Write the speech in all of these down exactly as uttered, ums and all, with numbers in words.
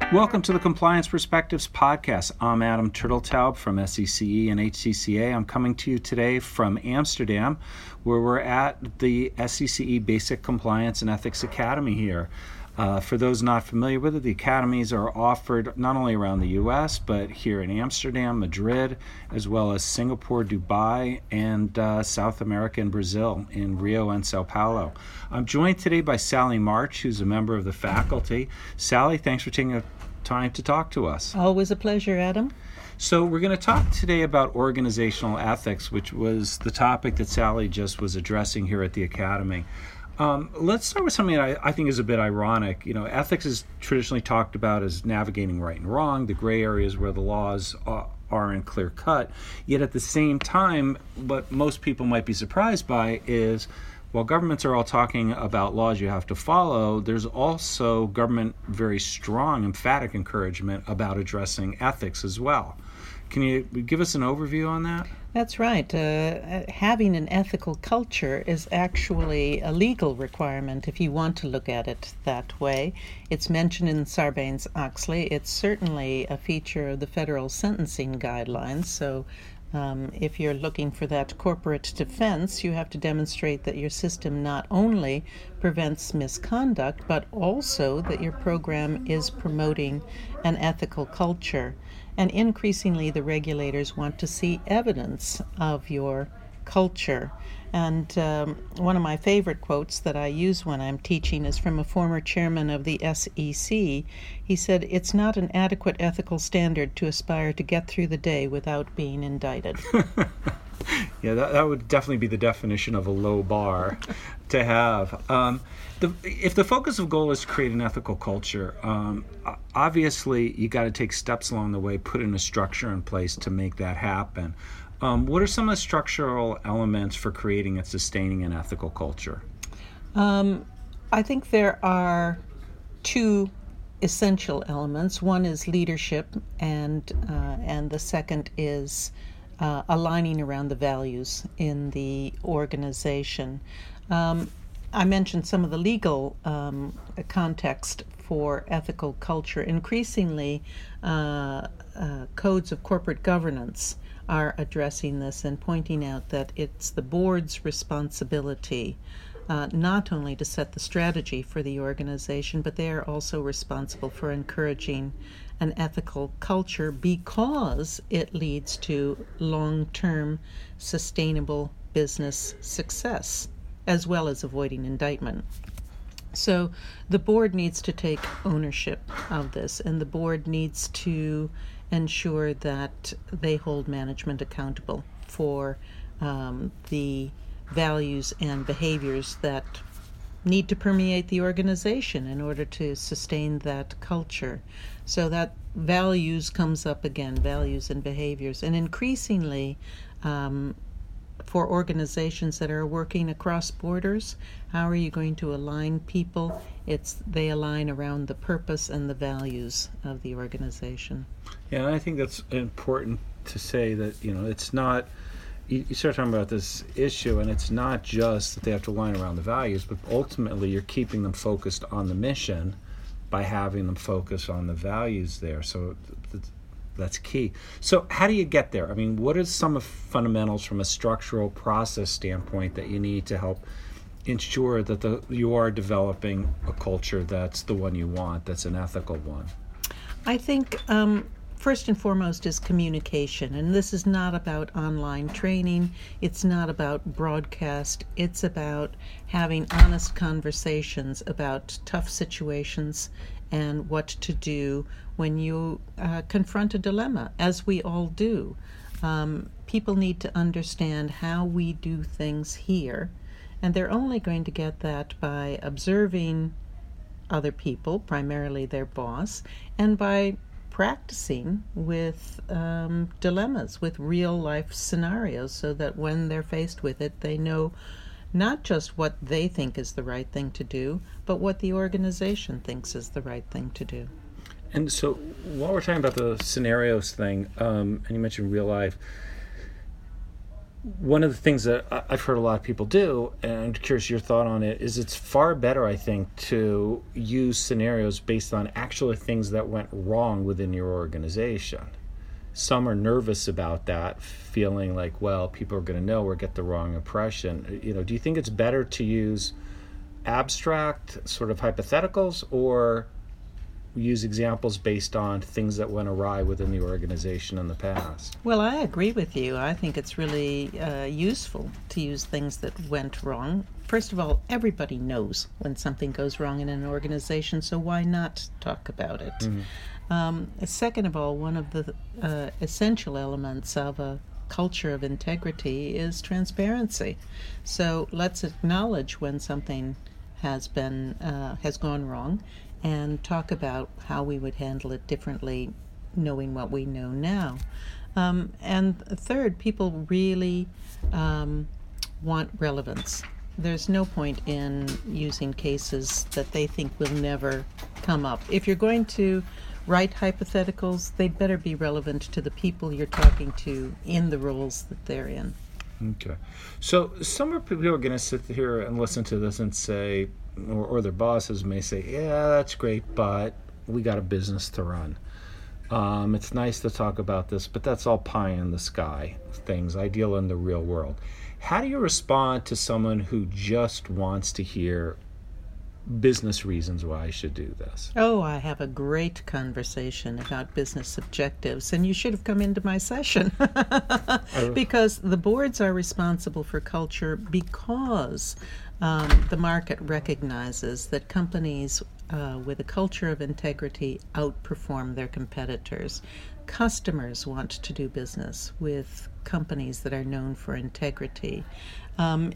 Welcome to the Compliance Perspectives podcast. I'm Adam Turteltaub from S E C E and H C C A. I'm coming to you today from Amsterdam, where we're at the S E C E Basic Compliance and Ethics Academy here. Uh, for those not familiar with it, the academies are offered not only around the U S, but here in Amsterdam, Madrid, as well as Singapore, Dubai, and uh, South America and Brazil in Rio and Sao Paulo. I'm joined today by Sally March, who's a member of the faculty. Sally, thanks for taking the time to talk to us. Always a pleasure, Adam. So we're going to talk today about organizational ethics, which was the topic that Sally just was addressing here at the Academy. Um, let's start with something that I, I think is a bit ironic. You know, ethics is traditionally talked about as navigating right and wrong, the gray areas where the laws are, aren't clear cut. Yet at the same time, what most people might be surprised by is, while governments are all talking about laws you have to follow, there's also government very strong, emphatic encouragement about addressing ethics as well. Can you give us an overview on that? That's right. Uh, having an ethical culture is actually a legal requirement if you want to look at it that way. It's mentioned in Sarbanes-Oxley. It's certainly a feature of the federal sentencing guidelines. So um, if you're looking for that corporate defense, you have to demonstrate that your system not only prevents misconduct, but also that your program is promoting an ethical culture. And increasingly, the regulators want to see evidence of your culture. And um, one of my favorite quotes that I use when I'm teaching is from a former chairman of the S E C. He said, "It's not an adequate ethical standard to aspire to get through the day without being indicted." Yeah, that, that would definitely be the definition of a low bar to have. Um, the, if the focus of goal is to create an ethical culture, um, obviously you got to take steps along the way, put in a structure in place to make that happen. Um, what are some of the structural elements for creating and sustaining an ethical culture? Um, I think there are two essential elements. One is leadership, and uh, and the second is Uh, aligning around the values in the organization. Um, I mentioned some of the legal um, context for ethical culture. Increasingly, uh, uh, codes of corporate governance are addressing this and pointing out that it's the board's responsibility uh, not only to set the strategy for the organization, but they are also responsible for encouraging an ethical culture because it leads to long-term sustainable business success, as well as avoiding indictment. So the board needs to take ownership of this, and the board needs to ensure that they hold management accountable for um, the values and behaviors that need to permeate the organization in order to sustain that culture. So that values comes up again, values and behaviors. And increasingly, um, for organizations that are working across borders, how are you going to align people? It's they align around the purpose and the values of the organization. Yeah, and I think that's important to say that, you know, it's not, you, you start talking about this issue, and it's not just that they have to align around the values, but ultimately you're keeping them focused on the mission by having them focus on the values there. So th- that's key. So how do you get there? I mean, what are some of fundamentals from a structural process standpoint that you need to help ensure that the you are developing a culture that's the one you want, that's an ethical one? I think um, first and foremost is communication. And this is not about online training. It's not about broadcast. It's about having honest conversations about tough situations and what to do when you uh, confront a dilemma, as we all do. Um, people need to understand how we do things here, and they're only going to get that by observing other people, primarily their boss, and by practicing with um, dilemmas, with real-life scenarios, so that when they're faced with it, they know not just what they think is the right thing to do, but what the organization thinks is the right thing to do. And so while we're talking about the scenarios thing, um, and you mentioned real life, one of the things that I- I've heard a lot of people do, and I'm curious your thought on it, is it's far better, I think, to use scenarios based on actual things that went wrong within your organization. Some are nervous about that, feeling like, well, people are going to know or get the wrong impression. You know, do you think it's better to use abstract sort of hypotheticals or use examples based on things that went awry within the organization in the past? Well, I agree with you. I think it's really uh, useful to use things that went wrong. First of all, everybody knows when something goes wrong in an organization, so why not talk about it? Mm-hmm. Um, second of all, one of the uh, essential elements of a culture of integrity is transparency. So let's acknowledge when something has been uh, has gone wrong, and talk about how we would handle it differently, knowing what we know now. Um, and third, people really um, want relevance. There's no point in using cases that they think will never come up. If you're going to write hypotheticals, they'd better be relevant to the people you're talking to in the roles that they're in. Okay. So some people are going to sit here and listen to this and say, or, or their bosses may say, yeah, that's great, but we got a business to run. Um, it's nice to talk about this, but that's all pie in the sky things. I deal in the real world. How do you respond to someone who just wants to hear business reasons why I should do this? Oh, I have a great conversation about business objectives, and you should have come into my session because the boards are responsible for culture because um, the market recognizes that companies uh, with a culture of integrity outperform their competitors. Customers want to do business with companies that are known for integrity. Um,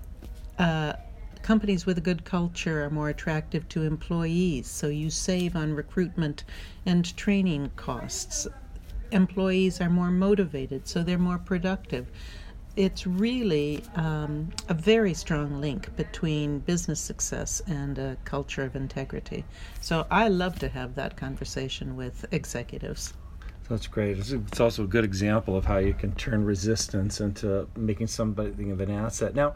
uh, Companies with a good culture are more attractive to employees, so you save on recruitment and training costs. Employees are more motivated, so they're more productive. It's really um, a very strong link between business success and a culture of integrity. So I love to have that conversation with executives. That's great. It's also a good example of how you can turn resistance into making something of an asset. Now,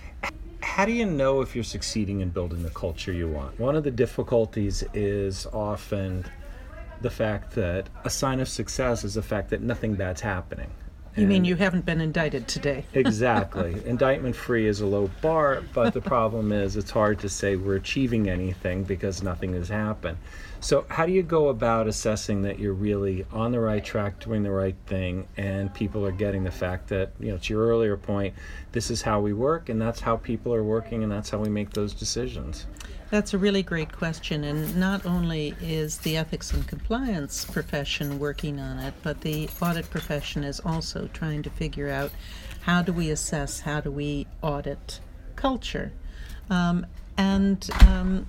how do you know if you're succeeding in building the culture you want? One of the difficulties is often the fact that a sign of success is the fact that nothing bad's happening. You and mean you haven't been indicted today? Exactly. Indictment free is a low bar, but the problem is it's hard to say we're achieving anything because nothing has happened. So how do you go about assessing that you're really on the right track, doing the right thing, and people are getting the fact that, you know, to your earlier point, this is how we work, and that's how people are working, and that's how we make those decisions? That's a really great question, and not only is the ethics and compliance profession working on it, but the audit profession is also trying to figure out how do we assess, how do we audit culture. Um, and um,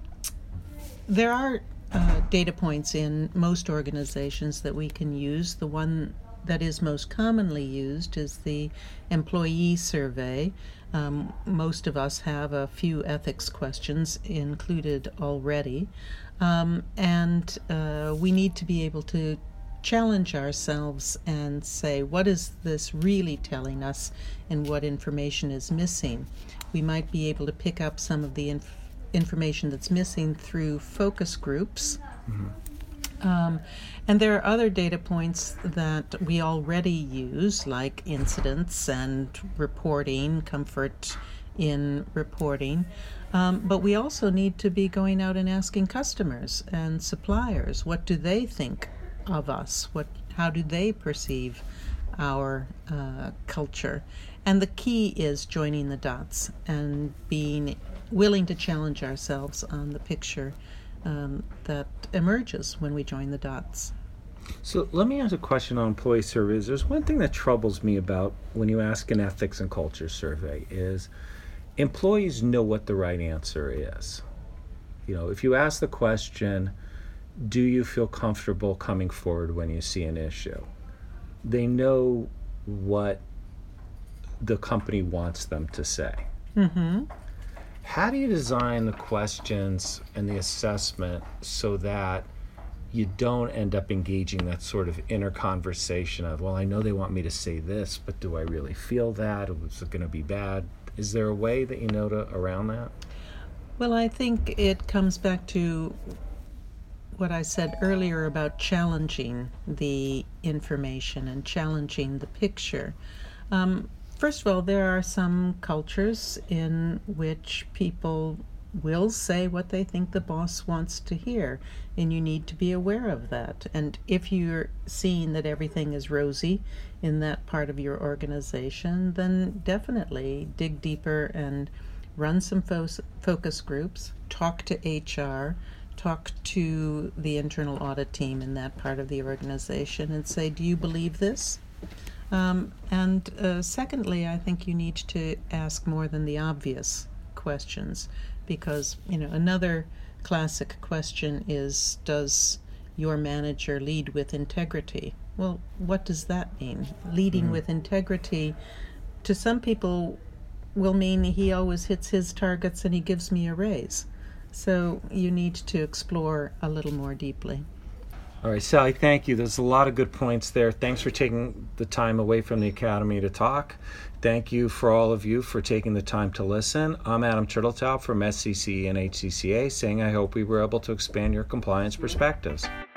there are uh, data points in most organizations that we can use. The one that is most commonly used is the employee survey. Um, most of us have a few ethics questions included already, um, and uh, we need to be able to challenge ourselves and say, what is this really telling us and what information is missing? We might be able to pick up some of the inf- information that's missing through focus groups. Mm-hmm. Um, and there are other data points that we already use, like incidents and reporting, comfort in reporting. Um, but we also need to be going out and asking customers and suppliers, what do they think of us? What, how do they perceive our uh, culture? And the key is joining the dots and being willing to challenge ourselves on the picture Um, that emerges when we join the dots. So let me ask a question on employee surveys. There's one thing that troubles me about when you ask an ethics and culture survey is employees know what the right answer is. You know, if you ask the question, do you feel comfortable coming forward when you see an issue? They know what the company wants them to say. Mm-hmm. How do you design the questions and the assessment so that you don't end up engaging that sort of inner conversation of, well, I know they want me to say this, but do I really feel that? Is it going to be bad? Is there a way that you know to around that? Well, I think it comes back to what I said earlier about challenging the information and challenging the picture. Um, first of all, there are some cultures in which people will say what they think the boss wants to hear, and you need to be aware of that. And if you're seeing that everything is rosy in that part of your organization, then definitely dig deeper and run some fo- focus groups, talk to H R, talk to the internal audit team in that part of the organization and say, do you believe this? Um, and uh, secondly, I think you need to ask more than the obvious questions, because, you know, another classic question is, does your manager lead with integrity? Well, what does that mean? Leading mm. with integrity, to some people, will mean he always hits his targets and he gives me a raise. So you need to explore a little more deeply. All right, Sally, thank you. There's a lot of good points there. Thanks for taking the time away from the Academy to talk. Thank you for all of you for taking the time to listen. I'm Adam Turteltaub from S C C E and H C C A, saying I hope we were able to expand your compliance perspectives.